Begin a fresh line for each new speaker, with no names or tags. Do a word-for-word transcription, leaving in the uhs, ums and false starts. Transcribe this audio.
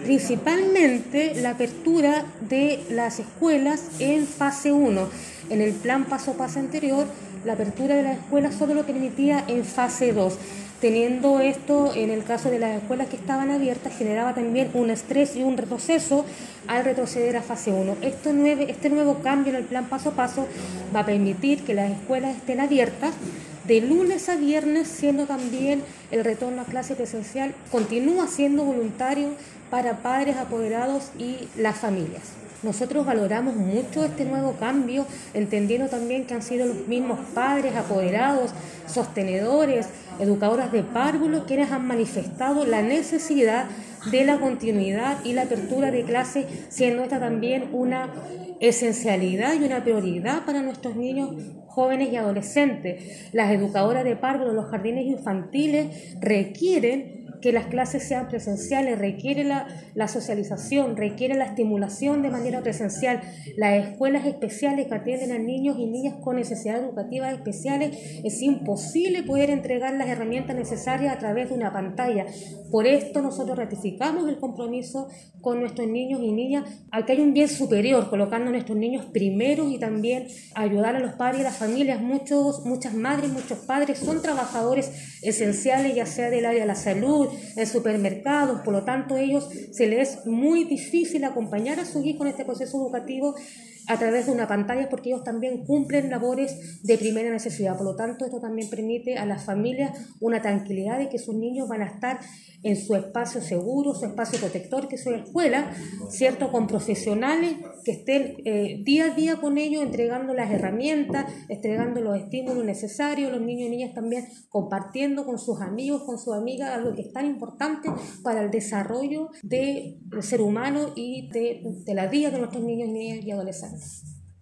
Principalmente la apertura de las escuelas en fase uno. En el plan paso a paso anterior, la apertura de las escuelas solo lo permitía en fase dos. Teniendo esto, en el caso de las escuelas que estaban abiertas, generaba también un estrés y un retroceso al retroceder a fase uno. Esto nueve, este nuevo cambio en el plan paso a paso va a permitir que las escuelas estén abiertas de lunes a viernes, siendo también el retorno a clase presencial continúa siendo voluntario para padres, apoderados y las familias. Nosotros valoramos mucho este nuevo cambio, entendiendo también que han sido los mismos padres, apoderados, sostenedores, educadoras de párvulos quienes han manifestado la necesidad de la continuidad y la apertura de clases, siendo esta también una esencialidad y una prioridad para nuestros niños, jóvenes y adolescentes. Las educadoras de párvulos, los jardines infantiles requieren que las clases sean presenciales, requiere la, la socialización, requiere la estimulación de manera presencial. Las escuelas especiales que atienden a niños y niñas con necesidades educativas especiales, es imposible poder entregar las herramientas necesarias a través de una pantalla. Por esto nosotros ratificamos el compromiso con nuestros niños y niñas, a que hay un bien superior, colocando a nuestros niños primeros y también ayudar a los padres y las familias. Muchos, muchas madres, muchos padres son trabajadores esenciales, ya sea del área de la salud, en supermercados, por lo tanto a ellos se les es muy difícil acompañar a su hijo en este proceso educativo a través de una pantalla, porque ellos también cumplen labores de primera necesidad. Por lo tanto, esto también permite a las familias una tranquilidad de que sus niños van a estar en su espacio seguro, su espacio protector, que es su escuela, ¿cierto? Con profesionales que estén eh, día a día con ellos, entregando las herramientas, entregando los estímulos necesarios, los niños y niñas también compartiendo con sus amigos, con sus amigas, algo que es tan importante para el desarrollo del ser humano y de, de la vida de nuestros niños, niñas y adolescentes.